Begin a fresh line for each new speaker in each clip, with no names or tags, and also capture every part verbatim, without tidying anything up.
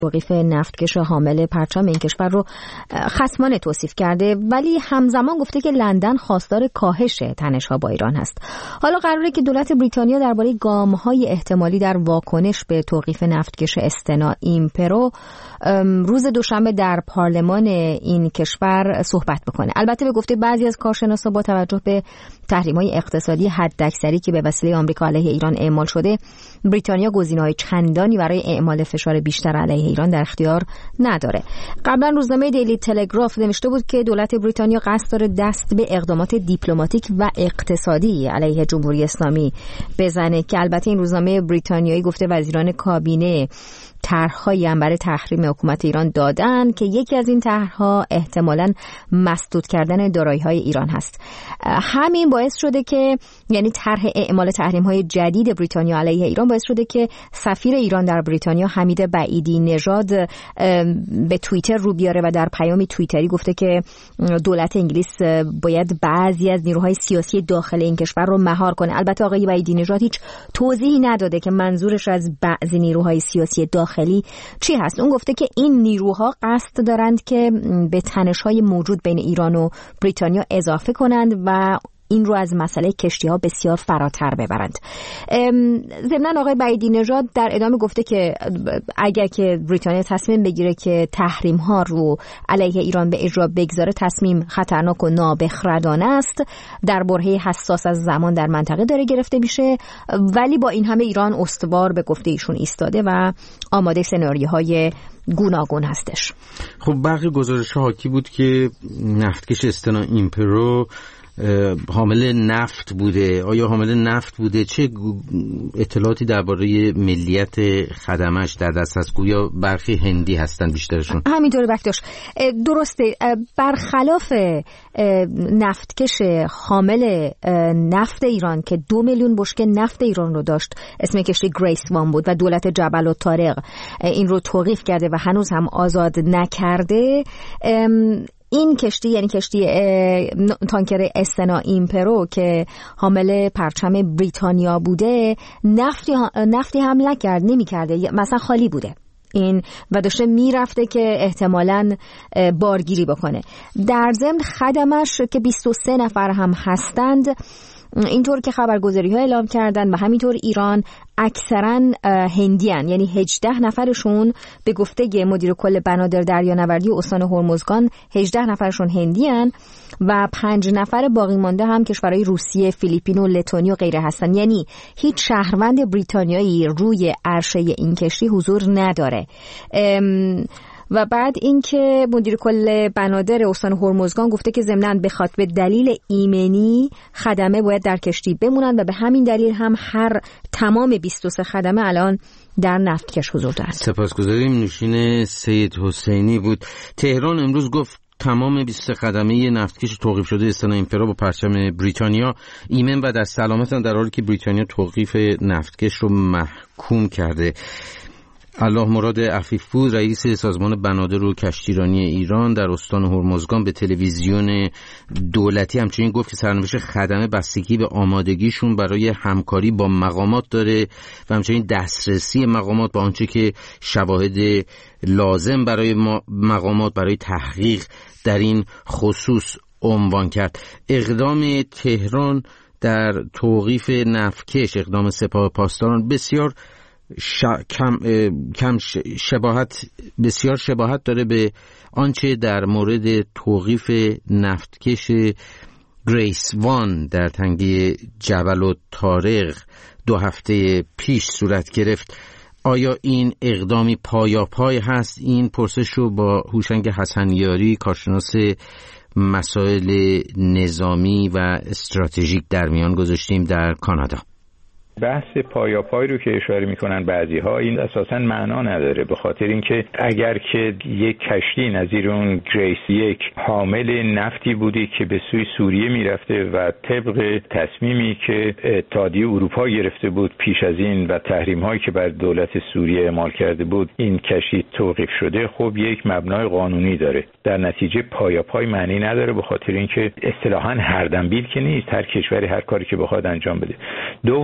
توقیف نفتکش حامل پرچم این کشور رو خصمانه توصیف کرده، ولی همزمان گفته که لندن خواستار کاهش تنش‌ها با ایران هست. حالا قراره که دولت بریتانیا درباره گام‌های احتمالی در واکنش به توقیف نفتکش استنا ایمپرو روز دوشنبه در پارلمان این کشور صحبت بکنه. البته به گفته بعضی از کارشناسا با توجه به تحریم‌های اقتصادی حداکثری که به وسیله آمریکا علیه ایران اعمال شده، بریتانیا گزینه‌های چندانی برای اعمال فشار بیشتر علیه ایران در اختیار نداره. قبلا روزنامه دیلی تلگراف نوشته بود که دولت بریتانیا قصد داره دست به اقدامات دیپلماتیک و اقتصادی علیه جمهوری اسلامی بزنه، که البته این روزنامه بریتانیایی گفته وزیران کابینه طرح‌هایی هم برای تحریم حکومت ایران دادن که یکی از این طرح‌ها احتمالاً مسدود کردن دارایی‌های ایران هست. همین باعث شده که یعنی طرح اعمال تحریم‌های جدید بریتانیا علیه ایران باعث شده که سفیر ایران در بریتانیا حمید بعیدی نژاد به توییتر رو بیاره و در پیامی توییتری گفته که دولت انگلیس باید بعضی از نیروهای سیاسی داخل این کشور رو مهار کنه. البته آقای بعیدی نژاد هیچ توضیحی نداده که منظورش از بعضی نیروهای سیاسی داخل خیلی چی هست. اون گفته که این نیروها قصد دارند که به تنش‌های موجود بین ایران و بریتانیا اضافه کنند و این رو از مسئله کشتی‌ها بسیار فراتر ببرند. ضمناً آقای بعیدی نژاد در ادامه گفته که اگر که بریتانیا تصمیم بگیره که تحریم‌ها رو علیه ایران به اجرا بگذاره، تصمیم خطرناک و نابخردانه است، در برهه حساس از زمان در منطقه داره گرفته میشه، ولی با این همه ایران استوار به گفته ایشون ایستاده و آماده سناریوهای گوناگون هستش.
خب برخی گزارش‌ها حاکی بود که نفتکش استنا ایمپرو حامل نفت بوده. آیا حامل نفت بوده؟ چه اطلاعاتی درباره ملیت خدمش در دست هست؟ گویا برخی هندی هستن بیشترشون.
همینطوره بکتاش، درسته. برخلاف نفتکش حامل نفت ایران که دو میلیون بشکه نفت ایران رو داشت، اسم کشتی گریس وان بود و دولت جبل الطارق این رو توقیف کرده و هنوز هم آزاد نکرده، این کشتی یعنی کشتی تانکر استنا ایمپرو که حامل پرچم بریتانیا بوده، نفتی نفتی حمل کرد نمی کرده، مثلا خالی بوده این و داشته میرفته که احتمالاً بارگیری بکنه. در ضمن خدمش که بیست و سه نفر هم هستند، اینطور که خبرگزاری‌ها اعلام کردن و همینطور ایران، اکثرا هندیان، یعنی هجده نفرشون به گفته مدیر کل بنادر دریانوردی استان هرمزگان هجده نفرشون هندیان و پنج نفر باقی مانده هم کشورهای روسیه، فیلیپین و لتونی و غیره هستن. یعنی هیچ شهروند بریتانیایی روی عرشه این کشتی حضور نداره. و بعد اینکه مدیر کل بنادر استان هرمزگان گفته که ضمناً به خاطر دلیل ایمنی خدمه باید در کشتی بمونن و به همین دلیل هم هر تمام بیست و سه خدمه الان در نفتکش حضور دارند.
سپاسگزاریم. نوشین سید حسینی بود. تهران امروز گفت تمام بیست و سه خدمه نفتکش توقیف شده استنا ایمپرو با پرچم بریتانیا ایمن و در سلامتن، در حالی که بریتانیا توقیف نفتکش رو محکوم کرده. الله مراد عفیفپور، رئیس سازمان بنادر و کشتیرانی ایران در استان هرمزگان، به تلویزیون دولتی همچنین گفت که سرنوشت خدمه بستگی به آمادگیشون برای همکاری با مقامات داره و همچنین دسترسی مقامات با آنچه که شواهد لازم برای مقامات برای تحقیق در این خصوص عنوان کرد. اقدام تهران در توقیف نفتکش، اقدام سپاه پاسداران بسیار ش... کم... کم شباهت بسیار شباهت داره به آنچه در مورد توقیف نفتکش گریس وان در تنگه جبل الطارق دو هفته پیش صورت گرفت. آیا این اقدامی پایاپای هست؟ این پرسش رو با هوشنگ حسنیاری، کارشناس مسائل نظامی و استراتژیک در میان گذاشتیم در کانادا.
بحث پایاپای رو که اشاره میکنن بعضی ها، این اساساً معنا نداره، به خاطر اینکه اگر که یک کشتی نظیر اون گریس یک حامل نفتی بودی که به سوی سوریه میرفته و طبق تصمیمی که اتحادیه اروپا گرفته بود پیش از این و تحریم هایی که بر دولت سوریه اعمال کرده بود این کشتی توقیف شده، خب یک مبنای قانونی داره. در نتیجه پایاپای معنی نداره، به خاطر اینکه اصطلاحاً هر دنبیل که نیست، هر کشوری هر کاری که بخواد انجام بده. دوم اینکه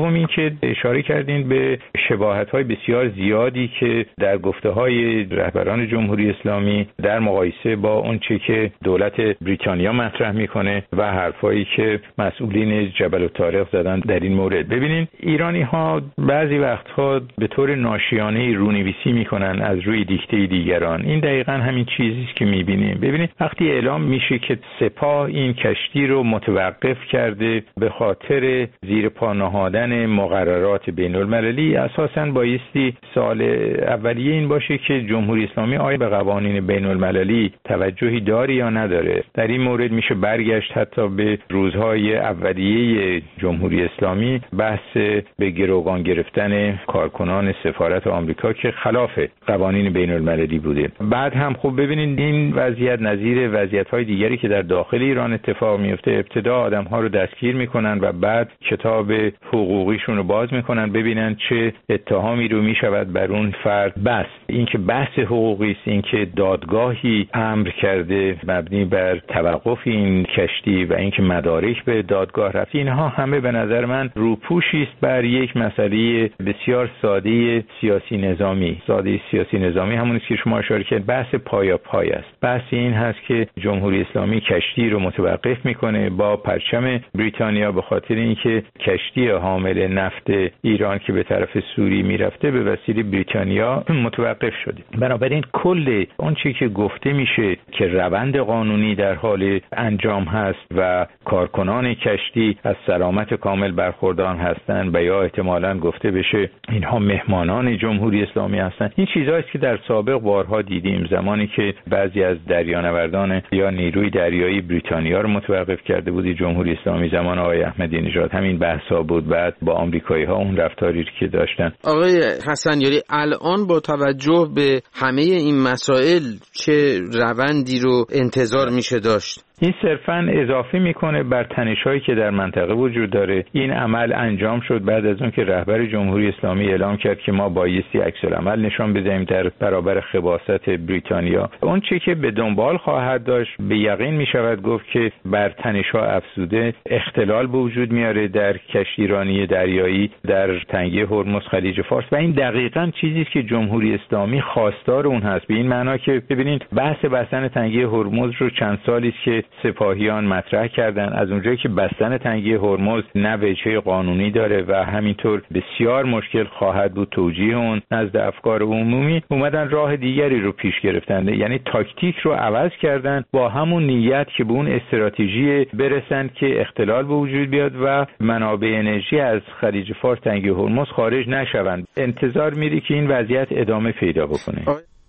که اشاره کردین به شباهت‌های بسیار زیادی که در گفته‌های رهبران جمهوری اسلامی در مقایسه با اون چه که دولت بریتانیا مطرح میکنه و حرفایی که مسئولین جبل الطارق زدن در این مورد. ببینین ایرانی‌ها بعضی وقتها به طور ناشیانه رونویسی میکنن از روی دیکته دیگران. این دقیقاً همین چیزی است که میبینیم. ببینید وقتی اعلام میشه که سپاه این کشتی رو متوقف کرده به خاطر زیر پا نهادن مقررات بین المللی، اساساً بایستی سال اولیه این باشه که جمهوری اسلامی آیا به قوانین بین المللی توجهی داره یا نداره. در این مورد میشه برگشت حتی به روزهای اولیه جمهوری اسلامی، بحث به گروگان گرفتن کارکنان سفارت آمریکا که خلاف قوانین بین المللی بوده. بعد هم خوب ببینید این وضعیت نظیر وضعیت‌های دیگری که در داخل ایران اتفاق میفته. ابتدا آدم‌ها رو دستگیر میکنن و بعد کتاب حقوقیشون رو باز میکنن ببینن چه اتهامی رو میشود بر اون فرد بست. این که بحث حقوقی است، این که دادگاهی امر کرده مبنی بر توقف این کشتی و اینکه مدارک به دادگاه رفت، اینها همه به نظر من روپوشی است بر یک مسئله بسیار ساده سیاسی نظامی. ساده سیاسی نظامی همون است که شما اشاره کردید، بحث پایا پای است. بحث این هست که جمهوری اسلامی کشتی رو متوقف میکنه با پرچم بریتانیا به خاطر اینکه کشتی حامل نفت ایران که به طرف سوریه میرفته به وسیله بریتانیا متوقف شده. بنابراین کل اون چیزی که گفته میشه که روند قانونی در حال انجام هست و کارکنان کشتی از سلامت کامل برخوردار هستند و یا احتمالاً گفته بشه اینها مهمانان جمهوری اسلامی هستند. این چیزایی است که در سابق بارها دیدیم، زمانی که بعضی از دریانوردان یا نیروی دریایی بریتانیا رو متوقف کرده بود جمهوری اسلامی زمان آقای احمدی نژاد، همین بحثا بود. بعد با آمریکایی‌ها اون رفتاری که داشتن.
آقای حسنیاری الان با توجه به همه این مسائل چه روندی رو انتظار میشه داشت؟
این صرفاً اضافه میکنه بر تنش‌هایی که در منطقه وجود داره. این عمل انجام شد بعد از اون که رهبر جمهوری اسلامی اعلام کرد که ما بایستی عکس‌العمل نشان بدهیم در برابر خباثت بریتانیا. اون چیزی که به دنبال خواهد داشت به یقین میشود گفت که بر تنش‌ها افزوده، اختلال به وجود میاره در کشتیرانی دریایی در تنگه هرمز، خلیج فارس، و این دقیقاً چیزی است که جمهوری اسلامی خواستار اون هست. به این معنا که ببینید بحث بستن تنگه هرمز رو چند سالی است که سپاهیان مطرح کردن. از اونجایی که بستن تنگه هرمز نه وجه قانونی داره و همینطور بسیار مشکل خواهد بود توجیه اون نزد افکار عمومی، اومدن راه دیگری رو پیش گرفتن، یعنی تاکتیک رو عوض کردن با همون نیت که به اون استراتژی برسند که اختلال به وجود بیاد و منابع انرژی از خلیج فارس تنگه هرمز خارج نشوند. انتظار میری که این وضعیت ادامه پیدا بکنه.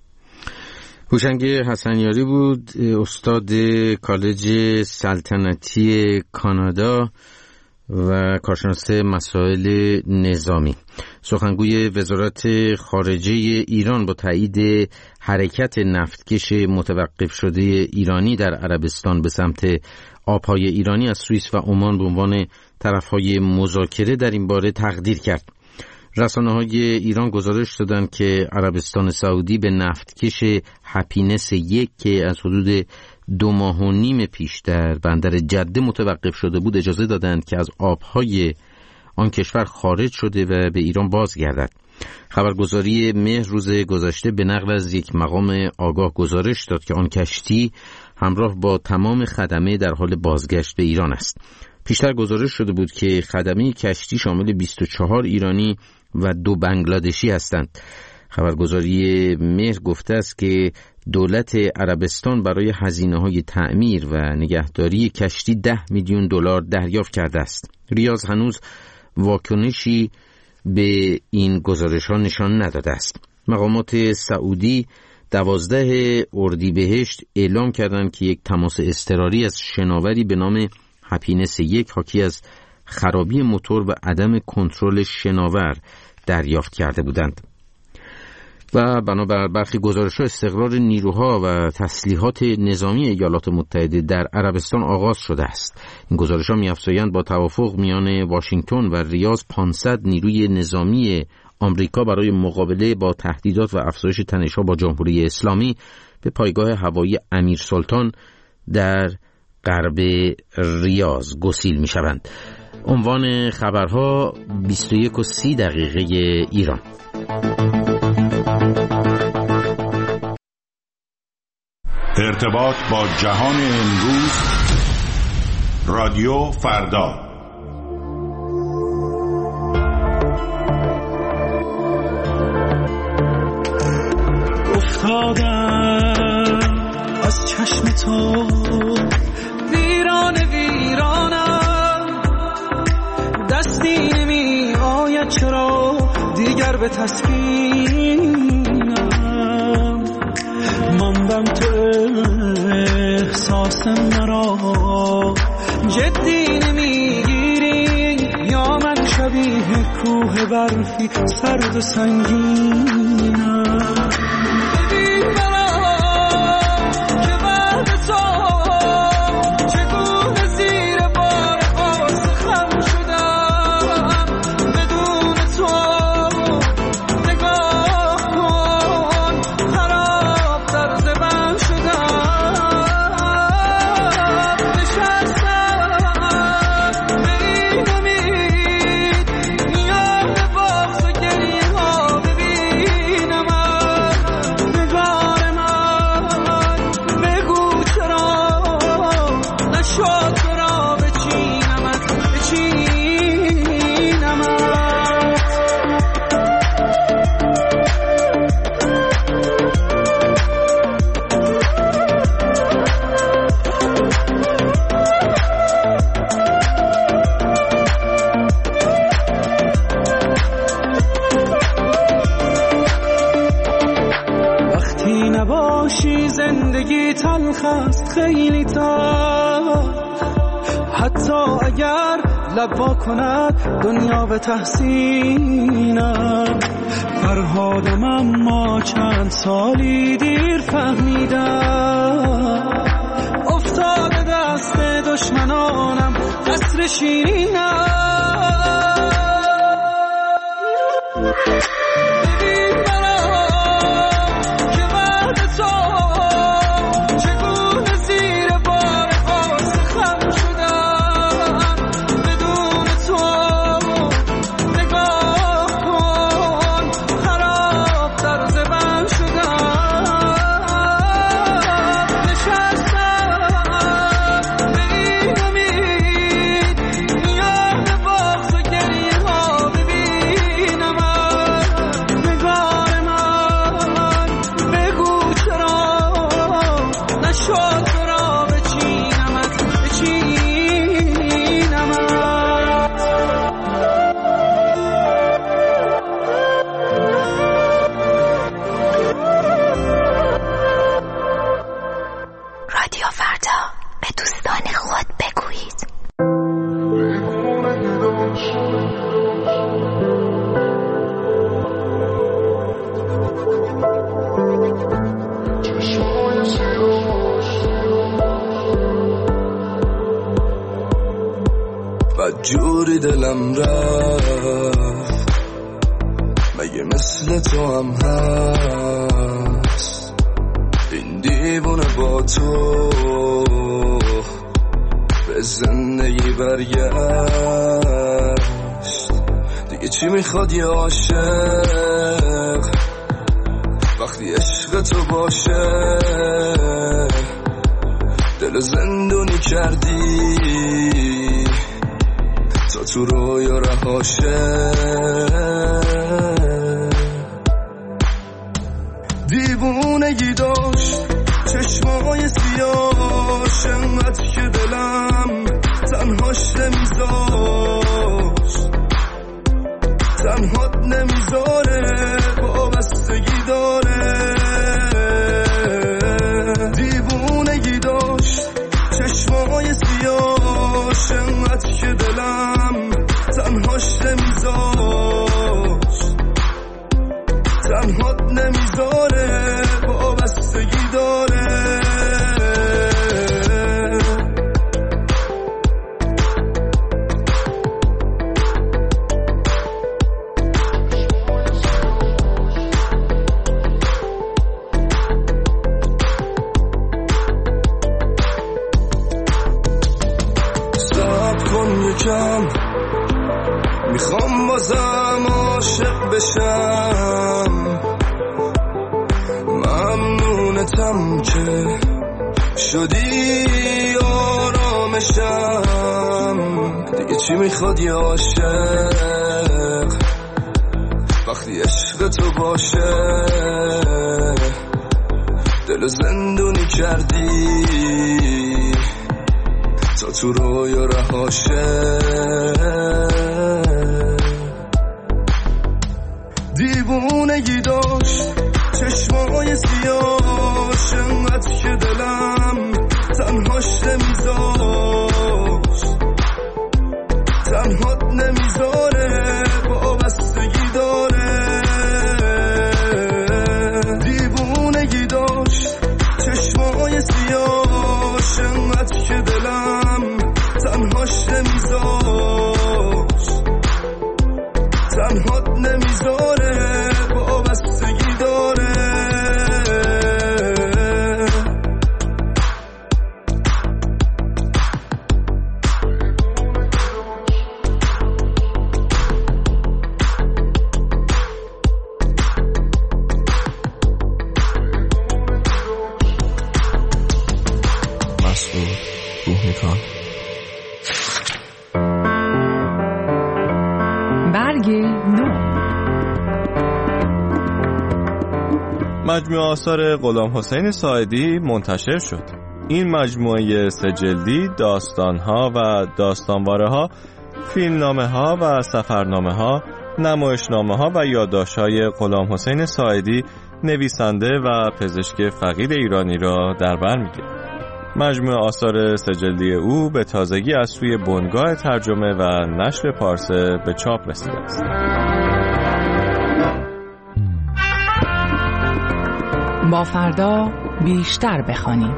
هوشنگ حسنیاری بود، استاد کالج سلطنتی کانادا و کارشناس مسائل نظامی. سخنگوی وزارت خارجه ایران با تایید حرکت نفتکش متوقف شده ایرانی در عربستان به سمت آبهای ایرانی از سوئیس و عمان به عنوان طرفهای مذاکره در این باره تقدیر کرد. رسانه‌های ایران گزارش دادند که عربستان سعودی به نفتکش هپینس یک که از حدود دو ماه و نیم پیش در بندر جده متوقف شده بود اجازه دادند که از آبهای آن کشور خارج شده و به ایران بازگردد. خبرگزاری مهر روز گذشته به نقل از یک مقام آگاه گزارش داد که آن کشتی همراه با تمام خدمه در حال بازگشت به ایران است. پیشتر گزارش شده بود که خدمه کشتی شامل بیست و چهار ایرانی و دو بنگلادشی هستند. خبرگزاری مهر گفته است که دولت عربستان برای هزینه‌های تعمیر و نگهداری کشتی ده میلیون دلار دریافت کرده است. ریاض هنوز واکنشی به این گزارش‌ها نشان نداده است. مقامات سعودی دوازده اردیبهشت اعلام کردند که یک تماس اضطراری از شناوری به نام هپینس یک حاکی از خرابی موتور و عدم کنترل شناور دریافت کرده بودند. و بنابر برخی گزارش‌ها استقرار نیروها و تسلیحات نظامی ایالات متحده در عربستان آغاز شده است. این گزارش‌ها می‌افزایند با توافق میان واشنگتن و ریاض پانصد نیروی نظامی آمریکا برای مقابله با تهدیدات و افزایش تنش‌ها با جمهوری اسلامی به پایگاه هوایی امیر سلطان در غرب ریاض گسیل می‌شوند. عنوان خبرها بیست و یک و سی دقیقه ایران.
ارتباط با جهان امروز، رادیو فردا.
افتادم از چشم تو ویران ویرانم، دستی نمی آید چرا دیگر به تسکینم، ماندم تو احساس مرا جدی نمیگیری، یا من شبیه کوه برفی سرد و سنگینم. زندگی تلخ است خیلی تلخ، حتی اگر لب کند دنیا به تحسینم. فرهادم اما چند سالی دیر فهمیدم، افتاده دست دشمنانم قصر شیرینم.
جوری دلم رفت، مگه مثل تو هم هست این دیوونه با تو به زندگی برگشت. دیگه چی میخواد یه عاشق وقتی عشق تو باشه؟ دل زندونی کردی تا تو رویا رهاشه. دیوونگی داشت چشمای سیاش، انقدر که دلم تنهاش نمیذاشت، تنهات نمیذاره، وابستگی داره. دیوونگی داشت چشمای سیاش، انقدر که دلم تنهاش نمیذاشت، تنهات نمیذاره، وابستگی داره. صبر کن یکم میخوام بازم عاشق بشم، ممنونتم که شدی آرامشم. دیگه چی میخواد یه عاشق وقتی عشق تو باشه؟ دل زندونی کردی تا تو رویا رهاشه. دیوونگی داشت چشمای سیاش، انقدر که دلم تنهاش نمیذاشت، تنهات نمیذاره، وابستگی داره. دیوونگی داشت چشمای سیاش، انقدر که دلم تنهاش نمیذاشت، تنهات نمیذاره، وابستگی داره. مسعود بوهمیکان.
برگ نو.
مجموعه آثار غلامحسین ساعدی منتشر شد. این مجموعه سه جلدی داستان‌ها و داستانواره‌ها، فیلمنامه‌ها و سفرنامه‌ها، نمایشنامه‌ها و یادداشت‌های غلامحسین ساعدی نویسنده و پزشک فقید ایرانی را در بر می‌گیرد. مجموعه آثار سه جلدی او به تازگی از سوی بنگاه ترجمه و نشر پارسه به چاپ رسیده است.
با فردا بیشتر بخوانیم.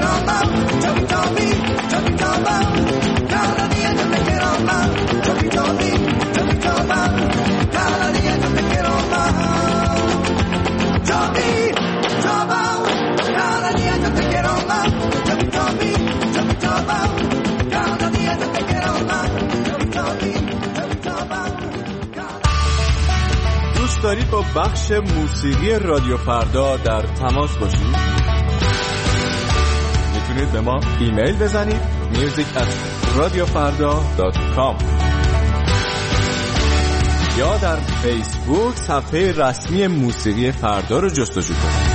Cada día yo te quiero más, yo
دوست دارید با بخش موسیقی رادیو فردا در تماس باشید؟ میتونید به ما ایمیل بزنید میوزیک ات رادیو فردا دات کام یا در فیسبوک صفحه رسمی موسیقی فردا رو جستجو کنید.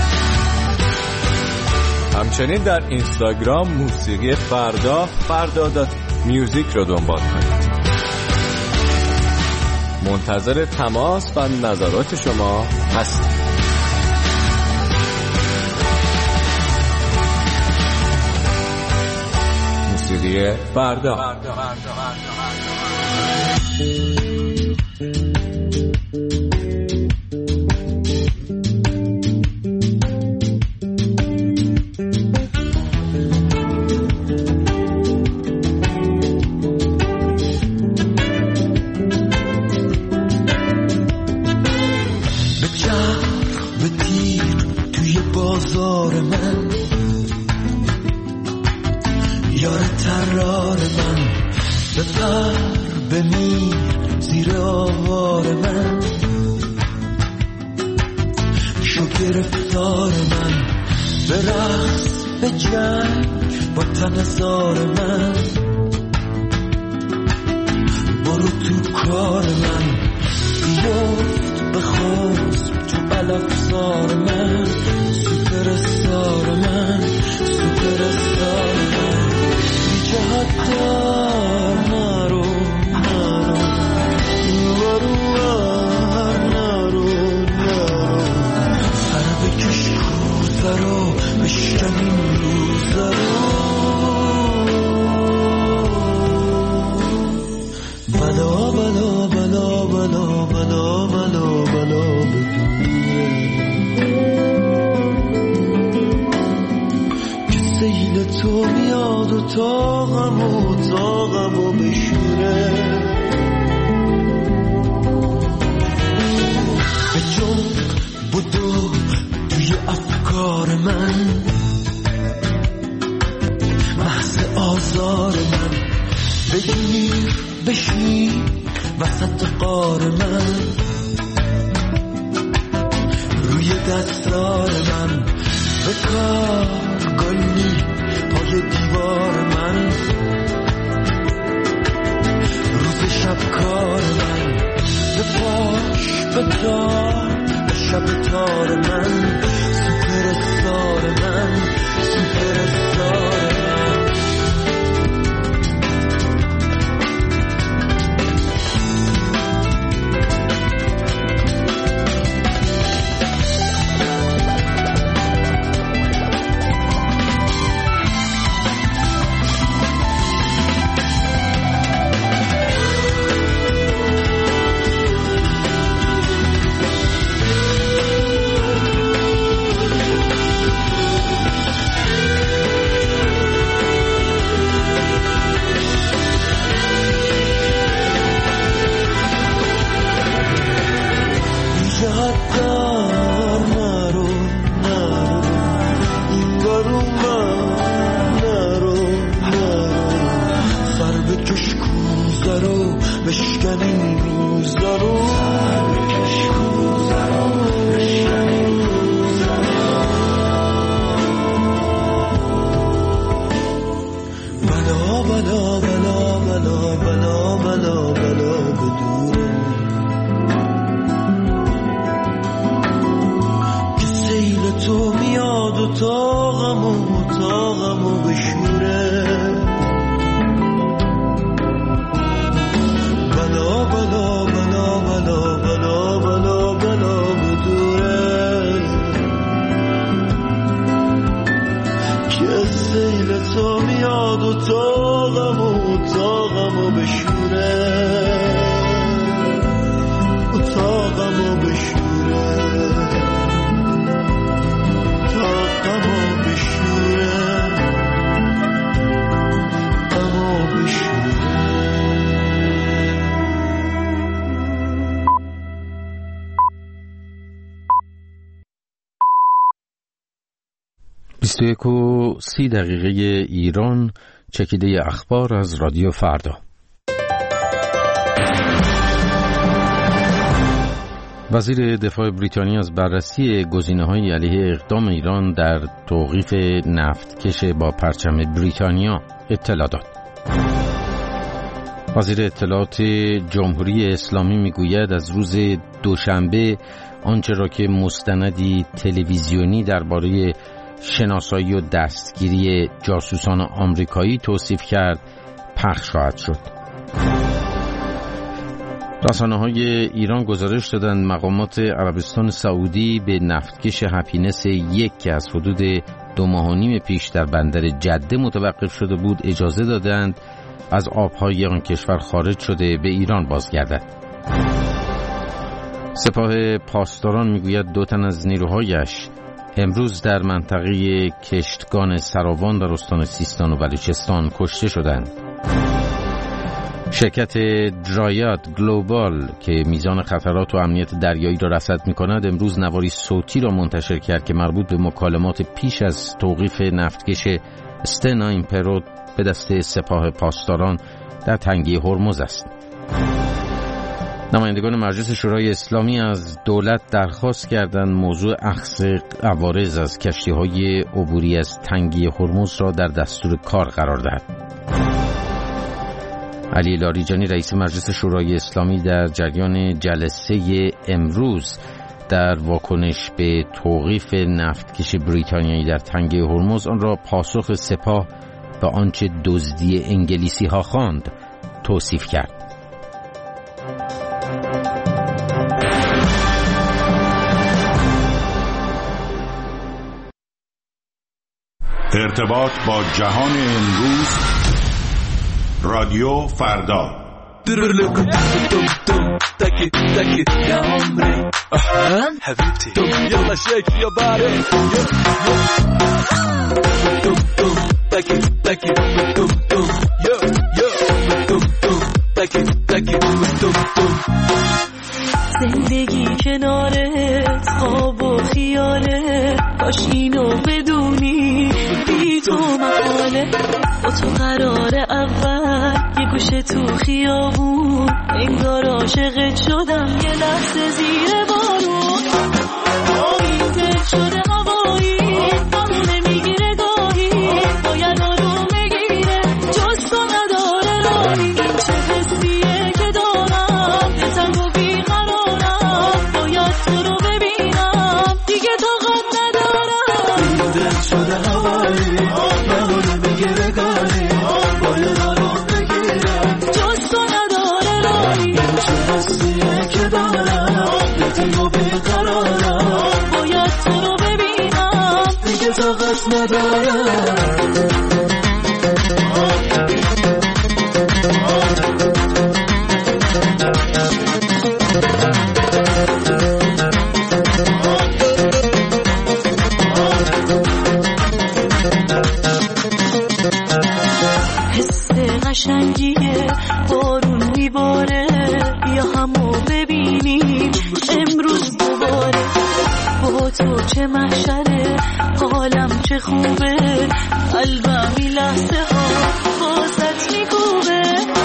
همچنین در اینستاگرام موسیقی فردا فردا دات میوزیک رو دنبال کنید. منتظر تماس و نظرات شما هستیم. موسیقی فردا.
بیست و یک و سی دقیقه ایران، چکیده اخبار از رادیو فردا. وزیر دفاع بریتانیا از بررسی گزینه‌های علیه اقدام ایران در توقیف نفتکش با پرچم بریتانیا اطلاع داد. وزیر اطلاعات جمهوری اسلامی میگوید از روز دوشنبه آنچه را که مستندی تلویزیونی درباره شناسایی و دستگیری جاسوسان آمریکایی توصیف کرد پخش خواهد شد. رسانه‌های ایران گزارش دادند مقامات عربستان سعودی به نفتکش هپینس یک که از حدود دو ماه و نیم پیش در بندر جده متوقف شده بود اجازه دادند از آبهای آن کشور خارج شده به ایران بازگردد. سپاه پاسداران میگوید دو تن از نیروهایش امروز در منطقه کشتگان سراوان در استان سیستان و بلوچستان کشته شدند. شرکت درایاد گلوبال که میزان خطرات و امنیت دریایی را رصد می‌کند امروز نواری صوتی را منتشر کرد که مربوط به مکالمات پیش از توقیف نفتکش استنا ایمپرو به دست سپاه پاسداران در تنگه هرمز است. نمایندگان مجلس شورای اسلامی از دولت درخواست کردند موضوع اخذ عوارض از کشتی‌های عبوری از تنگه هرمز را در دستور کار قرار دهد. علی لاریجانی رئیس مجلس شورای اسلامی در جریان جلسه امروز در واکنش به توقیف نفتکش بریتانیایی در تنگه هرمز آن را پاسخ سپاه به آنچه دزدی انگلیسی ها خواند توصیف کرد.
ارتباط با جهان امروز رادیو فردا.
زندگی کنارت خواب و خیاله کاش اینو بدونی بی تو محاله با تو قرار اول یه گوشه تو خیابون انگار عاشقت شدم یه لحظه زیر بارون آمیزت شده هوایی همونه میگیره گاهی باید آروم بگیره جز تو نداره راهی این چه حسیه که دارم دلتنگ و بیقرارم باید تو رو ببینم دیگه طاقت ندارم دل شده هوایی همونه میگیره گاهی باید آروم بگیره جز تو نداره راهی این چه حسیه که دارم دلتنگ و بیقرارم باید تو رو ببینم دیگه طاقت ندارم. قشنگیه بارون میباره یا همو ببینیم امروز دوباره با تو چه محشره حالم چه خوبه قلبم این لحظه ها واسط میکوبه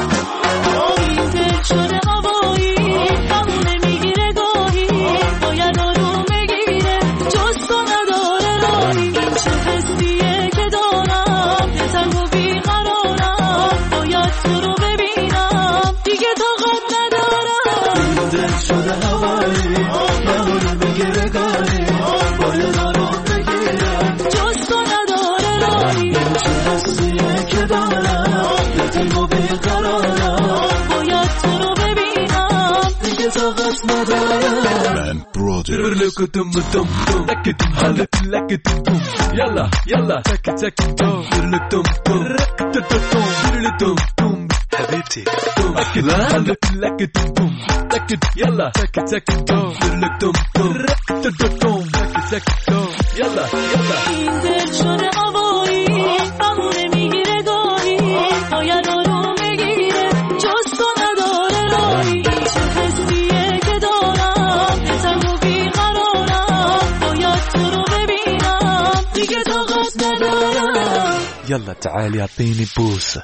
آمیزت شده هوایی همونه میگیره گاهی باید آروم بگیره جز تو نداره راهی این چه حسیه که دارم دلتنگ و بیقرارم باید تو رو ببینم دیگه طاقت ندارم دل شده هوایی همونه میگیره گاهی باید آروم بگیره جز تو نداره راهی این چه حسیه که دارم دلتنگ و بیقرارم باید تو رو ببینم دیگه طاقت ندارم.
لكتم دم دم لكتم حلك لكتم يلا يلا تك تك دم لكتم دم لكتم دم حبيبتي أكد حلك لكتم دم لكت يلا تك تك دم لكتم دم لكتم تك تك دم يلا يلا
این دل شده هوایی همونه میگیره گاهی باید آروم بگیره جز تو نداره راهی این چه حسیه که دارم دلتنگ و بیقرارم باید تو رو ببینم دیگه طاقت ندارم.
يلا تعالي اعطيني بوسة.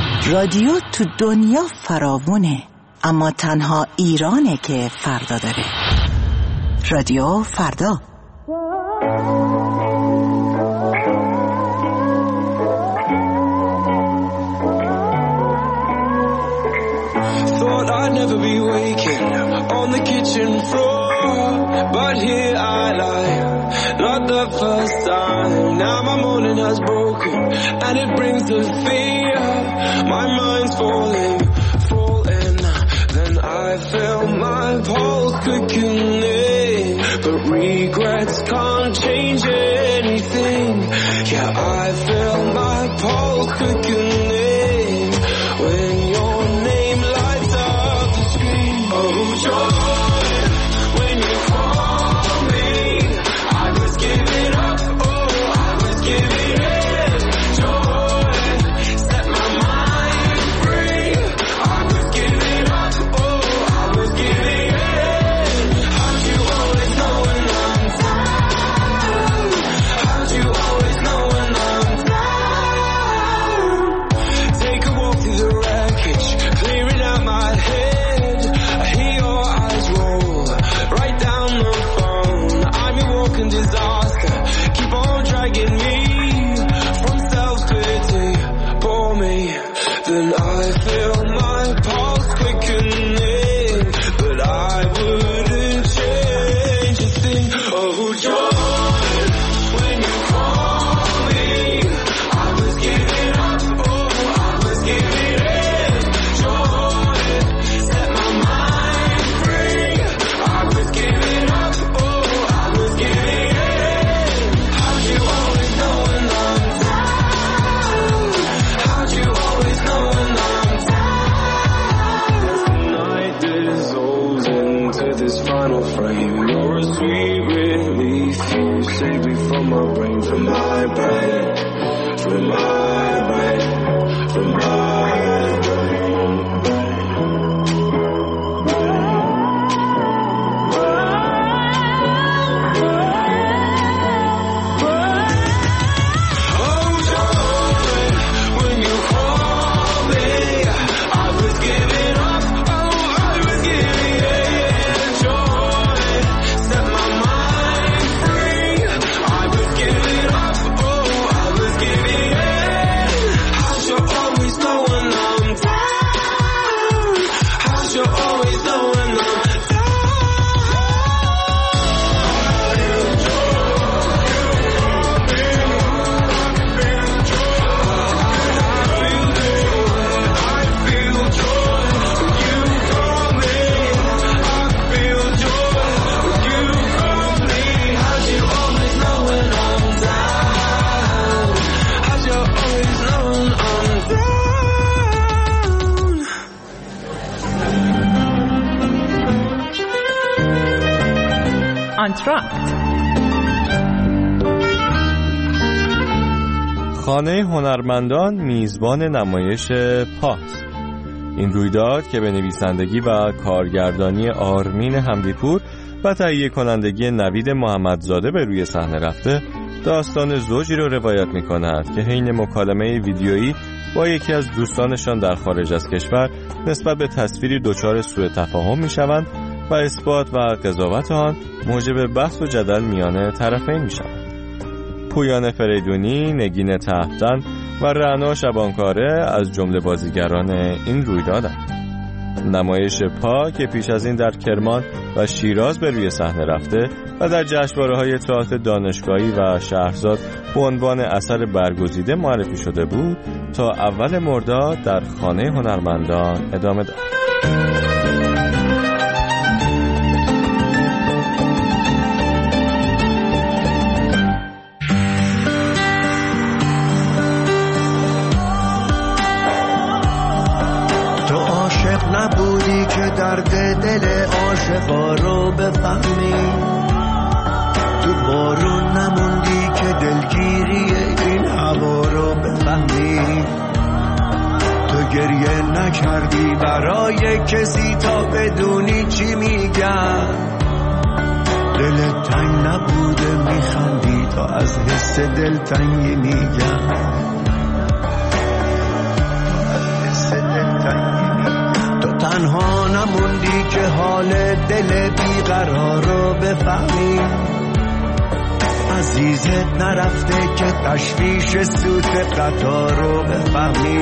رادیو تو دنیا فراوونه، اما تنها ایرانه که فردا داره. رادیو فردا.
Thought I'd never be waking on the kitchen floor, but here I lie, not the first time. Now my morning has broken, and it brings the fear. My mind's falling, falling. Then I feel my pulse quickening, but regrets can't change anything. Yeah, I feel my pulse quickening when your name lights up the screen. Oh, joy, when you call me, I was giving up. Oh, I was giving in. Joy, set my mind free. I was giving up. Oh, I was giving in. How'd you always know when I'm down? How'd you always know when I'm down? Take a walk through the wreckage, clearing out my head. I hear your eyes roll right down the phone. I'm your walking disaster. Keep on dragging me from self-pity. Pour me, then I feel my pulse quickening, but I wouldn't change a thing. Oh, joy, when you call me, I was giving up. Oh, I was giving in. Joy, set my mind free. I was giving up. Oh, I was giving in. How'd you always know when I'm down? How'd you always know when I'm down? As the night dissolves into this final frame, you're a sweet relief. You save me from my brain, from my brain, from my brain, from my brain. Oh, joy, when you call me, I was giving up. Oh, I was giving in. Joy, set my mind free. I was giving up. Oh, I was giving in. How'd you always know when I'm down? How'd you always know when I'm down? I feel joy when you call me. I feel joy when you call me. How'd you always know when I'm down? How'd you always know when I'm down?
آنتراکت.
خانه هنرمندان میزبان نمایش پاست. این رویداد که به نویسندگی و کارگردانی آرمین حمدی‌پور و تهیه کنندگی نوید محمدزاده به روی صحنه رفته، داستان زوجی رو روایت می‌کند که حین مکالمه ویدیویی با یکی از دوستانشان در خارج از کشور نسبت به تصویری دچار سوء تفاهم می‌شوند و اثبات و قضاوت آن موجب بحث و جدل میان طرفین می‌شود. پویان فریدونی، نگین ته‌زن و رعنا شبانکاره از جمله بازیگران این رویدادند. نمایش پا که پیش از این در کرمان و شیراز به روی صحنه رفته و در جشنواره‌های تئاتر دانشگاهی و شهرزاد به عنوان اثر برگزیده معرفی شده بود، تا اول مرداد در خانه هنرمندان ادامه دارد.
نبودی که درد دل عاشقا رو بفهمی، تو بارون نموندی که دلگیری این هوا رو بفهمی، تو گریه نکردی برای کسی تا بدونی چی میگن، دل تنگ نبوده میخندی تا از حس دل تنگی میگن. نموندی که حال دل بیقرار رو بفهمی، عزیزت نرفته که تشویش سوت قطار رو بفهمی،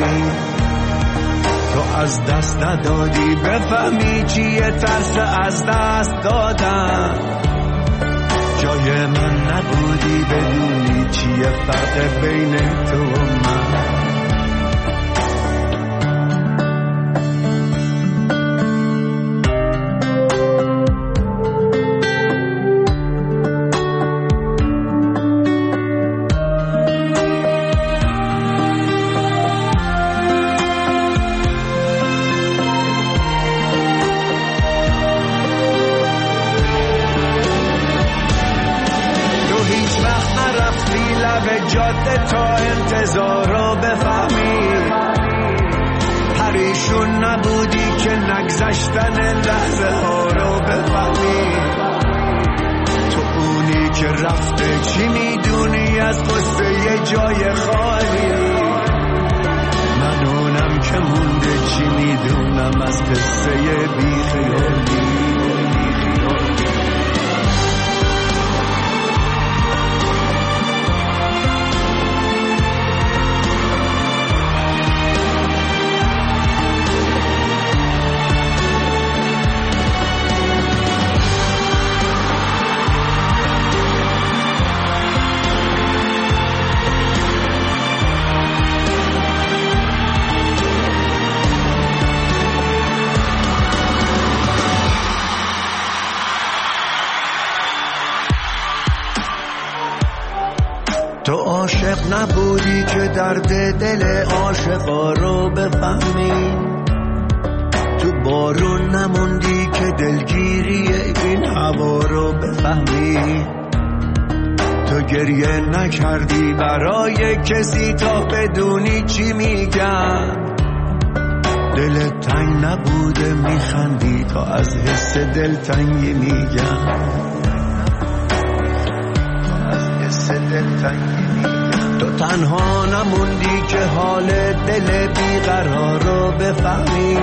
تو از دست ندادی بفهمی چیه ترس از دست دادن، جای من نبودی بدونی چیه فرق بین تو و من. جاده تا انتظار رو بفهمی، پریشون نبودی که نگذشتن لحظه ها رو بفهمی، تو اونی که رفته چی میدونی از قصه یه جای خالی، من اونم که مونده چی میدونم از قصه بی خیالی. تو عاشق نبودی که درد دل عاشقا رو بفهمی، تو بارون نموندی که دلگیری این هوا رو بفهمی، تو گریه نکردی برای کسی تا بدونی چی میگن، دل تنگ نبوده میخندی تا از حس دلتنگی میگن، تو تنها نموندی که حال دل بیقرار رو بفهمی،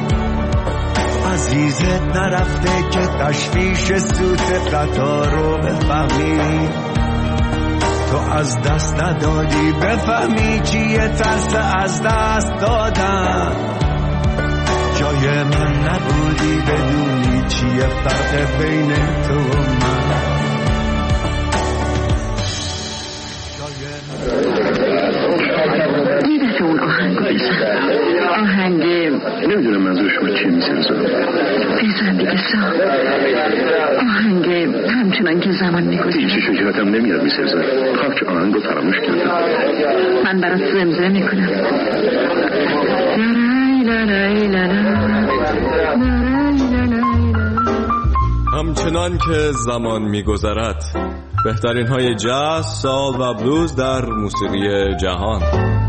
عزیزت نرفته که تشویش سوت قطار رو بفهمی، تو از دست ندادی بفهمی چیه ترس از دست دادن، جای من نبودی بدونی چیه فرق بین تو و من.
یه دفعه اون آهنگ بزن. آهنگ
نمیدونم منظور شما چیه میسازم.
بزن دیگه سا. آهنگ همچنان که زمان میگذره.
هیچی شجاعتم نمیاد میسازم. خواهد که آهنگ رو فراموش کردم.
من برات زمزمه میکنم.
همچنان که زمان میگذرد، بهترین های جاز، سال و بلوز در موسیقی جهان.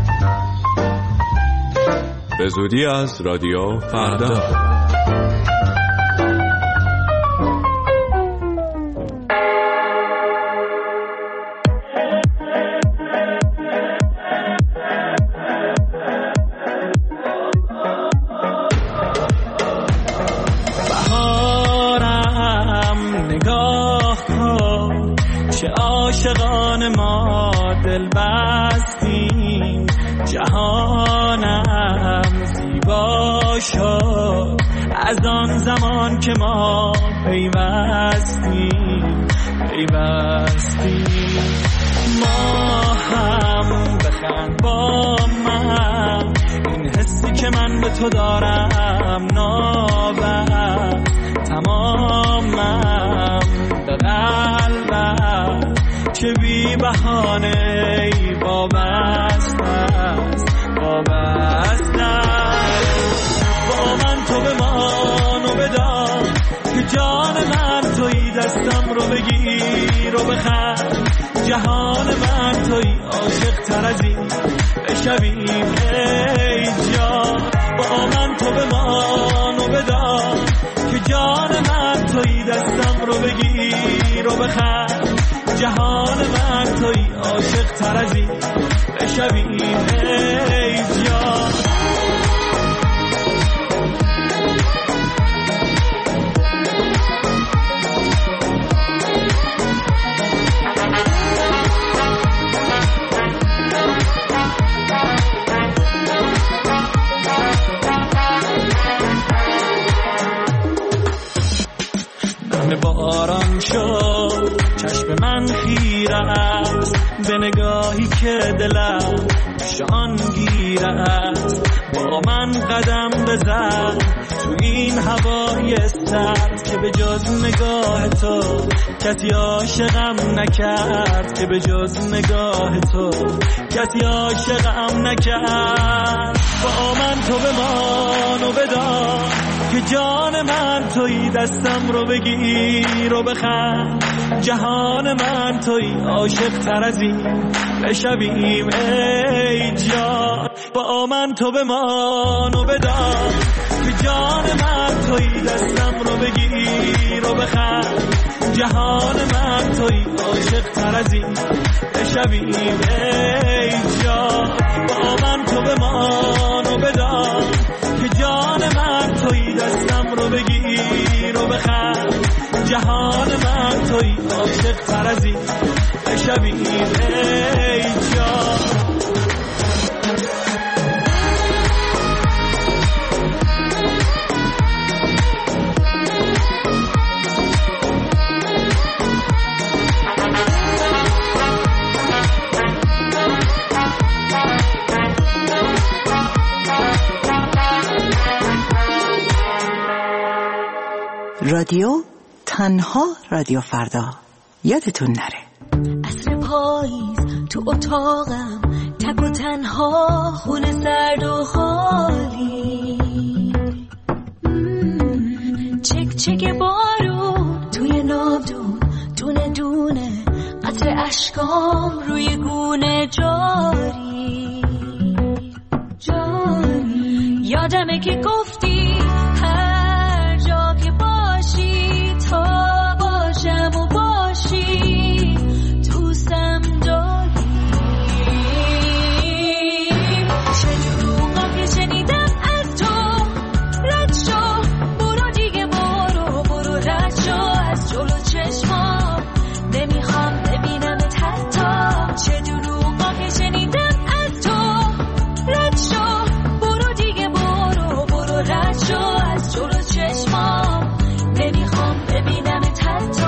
به زودی از رادیو فردا.
عاشقان ما دل بستیم، جهانم زیبا شد از آن زمان که ما پیوستیم پیوستیم. ما هم بخند با من، این حسی که من به تو دارم نابد تمامم به قلبم که بی بهانه ای وابسته است وابسته است. با من تو بمان و بدان که جان من تویی، دستم رو بگیر و بخند، جهان من تویی، عاشق تر از این بشویم ای جان. با من تو بمان و بدان که جان من تویی، دستم رو بگیر و بخند، جهان من تویی، عاشق تر از این بشویم ای جان.
همه باران شد، چشم من خیره است به نگاهی که دلم شان گیره است. با من قدم بزن تو این هوای سرد که به جز نگاه تو کسی عاشقم نکرد، که به جز نگاه تو کسی عاشقم نکرد. با من تو بمان و بدان که جان من تویی، دستم رو بگیر و بخند، جهان من تویی، عاشق تر از این بشویم ای جان. با من تو بمان و بدان که جان من تویی، دستم رو بگیر و بخند، جهان من تویی، عاشق تر از این بشویم ای جان. با من تو بمان و بدان که جان من تویی، دستم رو بگیر و بخند، جهان من تویی، عاشق تر از این بشویم ای جان.
رادیو تنها رادیو فردا، یادتون نره.
عصر پاییز تو اتاقم، تک و تنها، خونه سرد و خالی، چک چک بارون توی ناودون، دونه دونه قطر اشکام روی گونه جاری جاری. یادمه که گفتی هر جا که باشی تا باشم و باشی دوستم داری. چه دروغا که شنیدم از تو، رد شو برو دیگه، برو برو رد شو از جلو چشمام، نمیخوام ببینمت حتی. چه دروغا که شنیدم از تو، رد شو برو دیگه، برو برو رد شو از جلو چشمام، نمیخوام ببینمت حتی.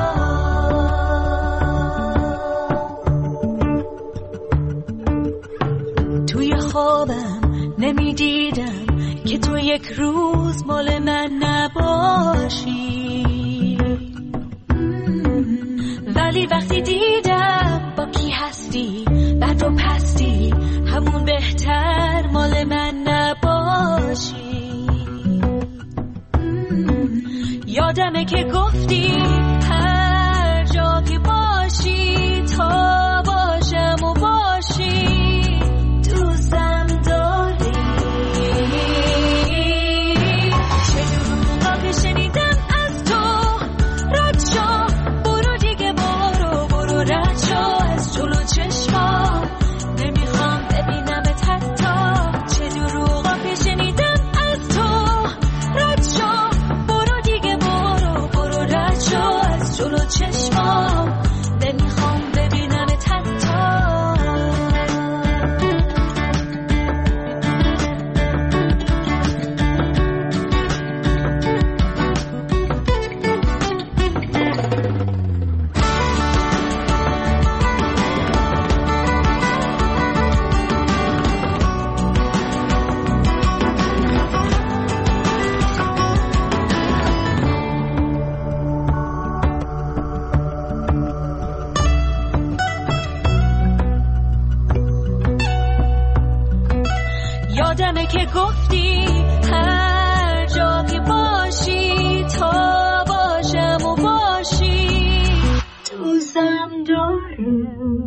توی خوابم نمیدیدم که تو یک روز مال من نباشی، ولی وقتی دیدم با کی هستی، بد و پستی، همون بهتر مال من نباشی. یادمه که گفتی هر جا که باشی تا باشم و باشی دوستم داری. چه دروغا که شنیدم از تو، رد شو برو دیگه، برو برو رد شو از جلو چشمام، نمیخوام ببینمت حتی. چه دروغا که شنیدم از تو، رد شو برو دیگه، برو برو رد شو از جلو چشمام، نمیخوام ببینمت حتی. یادمه که گفتی هر جا که باشی تا باشم و باشی دوستم داری.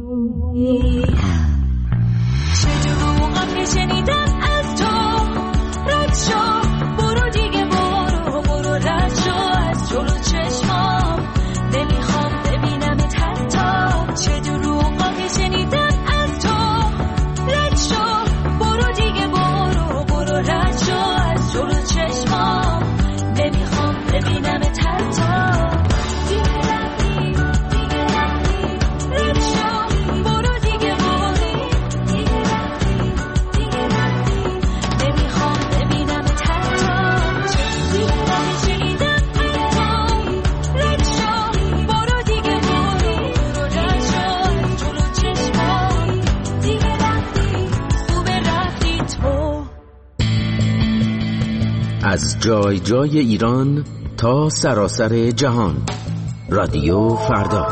چه دروغا که شنیدم از تو، رد شو برو دیگه، برو برو رد شو از جلو چشمام، نمیخوام ببینمت حتی. چه دروغا که شنیدم از تو، رد شو برو دیگه، برو برو رد شو از جلو چشمام، نمیخوام ببینمت حتی. دیگه رفتی دیگه رفتی، رد شو برو دیگه، برو دیگه رفتی دیگه رفتی.
از جای جای ایران تا سراسر جهان. رادیو فردا.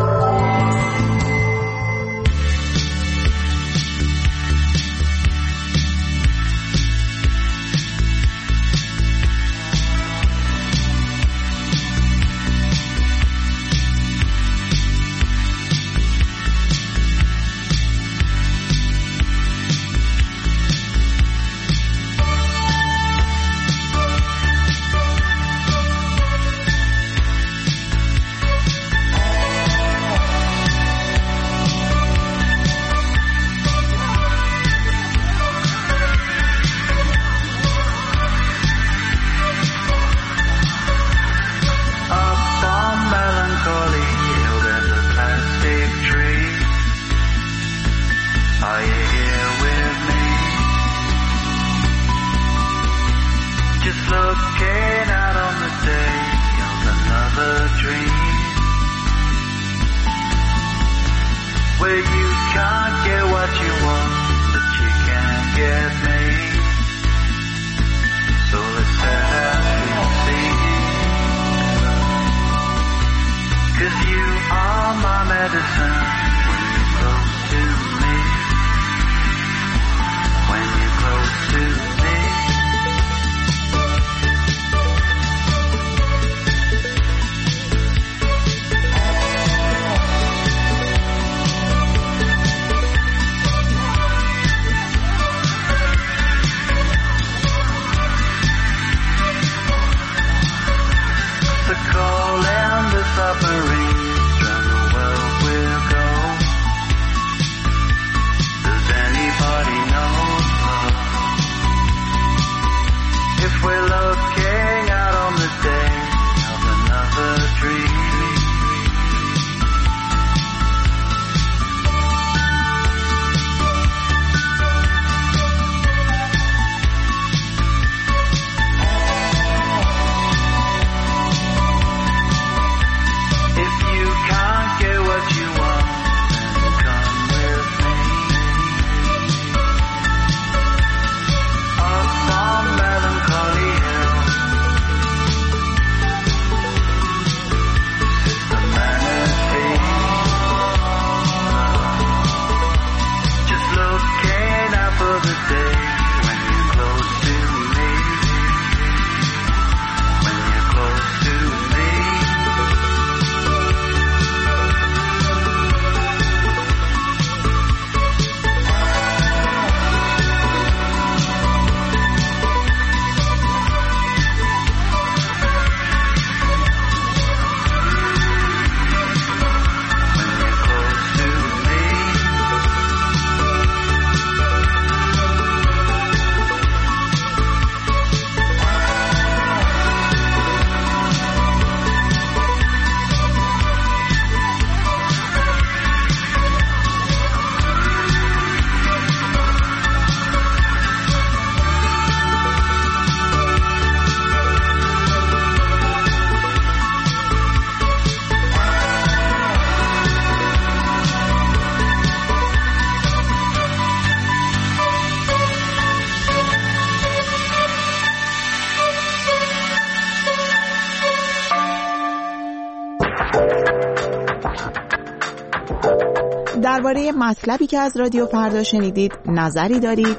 درباره مطلبی که از رادیو فردا شنیدید نظری دارید؟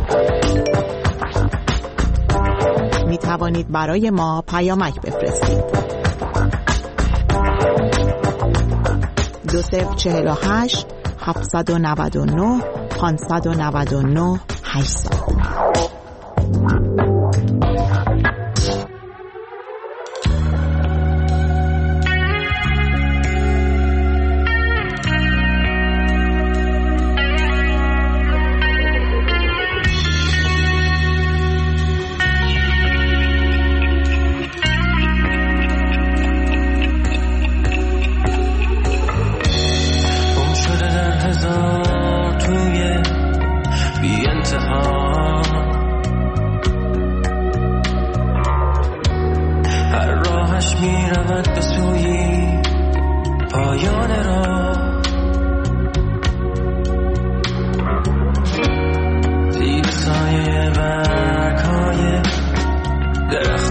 می توانید برای ما پیامک بفرستید. دو صفر چهل و هشت هفتصد و نود و نه پانصد و نود و نه هشتصد.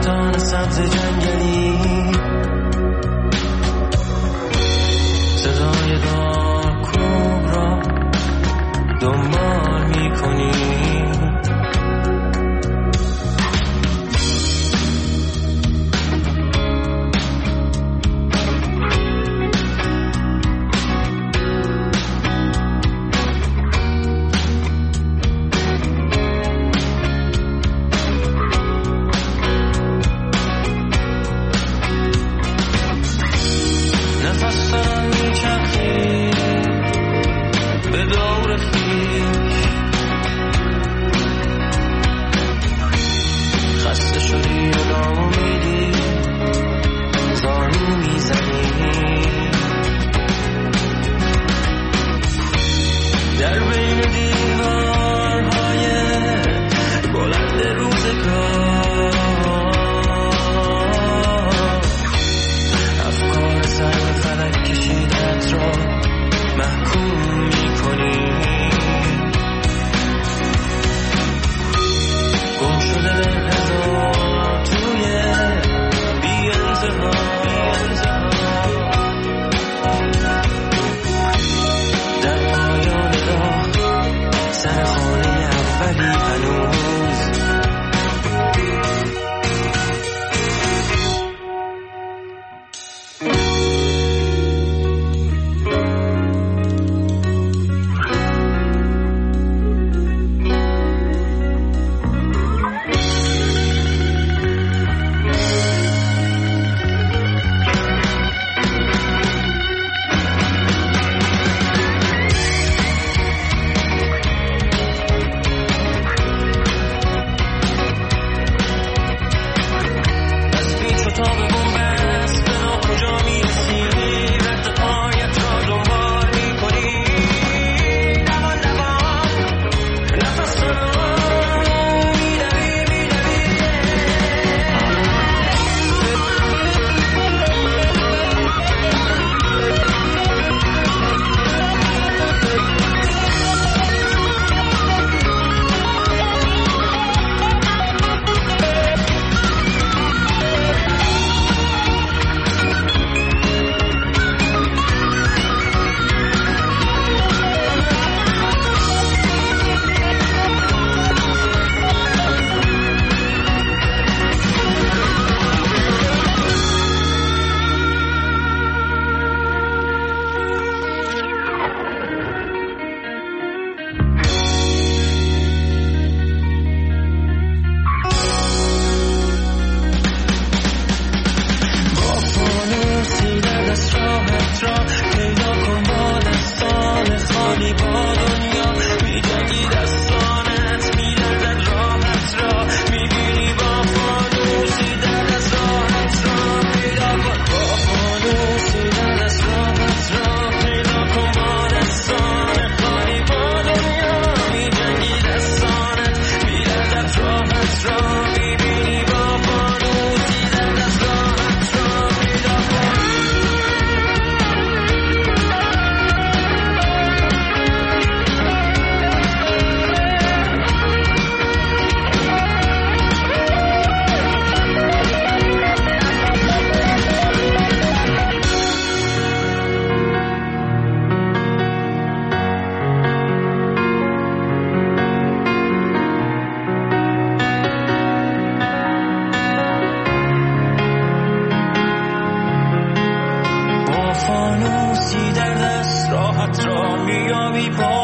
بوتان سبز جنگلی صدای دارکوب را دنبال میکنی. فانوسی در دست راحت را میابی با